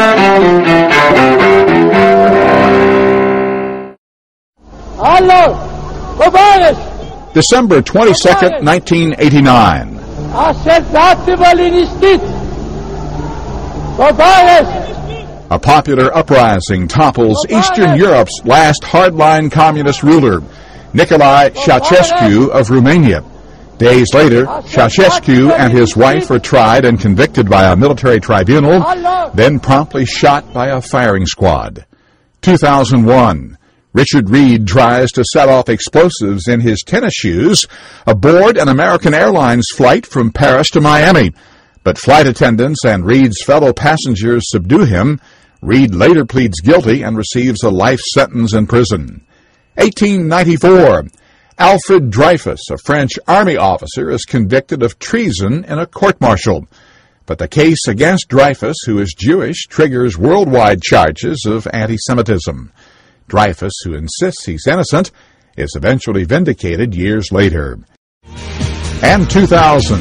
December 22nd, 1989. A popular uprising topples Eastern Europe's last hardline communist ruler, Nicolae Ceausescu of Romania. Days later, Ceausescu and his wife were tried and convicted by a military tribunal, then promptly shot by a firing squad. 2001. Richard Reed tries to set off explosives in his tennis shoes aboard an American Airlines flight from Paris to Miami. But flight attendants and Reed's fellow passengers subdue him. Reed later pleads guilty and receives a life sentence in prison. 1894. Alfred Dreyfus, a French army officer, is convicted of treason in a court-martial. But the case against Dreyfus, who is Jewish, triggers worldwide charges of anti-Semitism. Dreyfus, who insists he's innocent, is eventually vindicated years later. And 2000.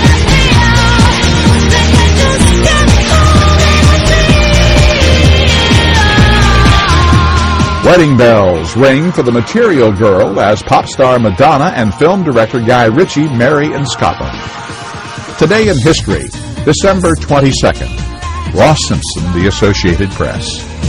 Wedding bells ring for the Material Girl as pop star Madonna and film director Guy Ritchie marry in Scotland. Today in history, December 22nd. Ross Simpson, The Associated Press.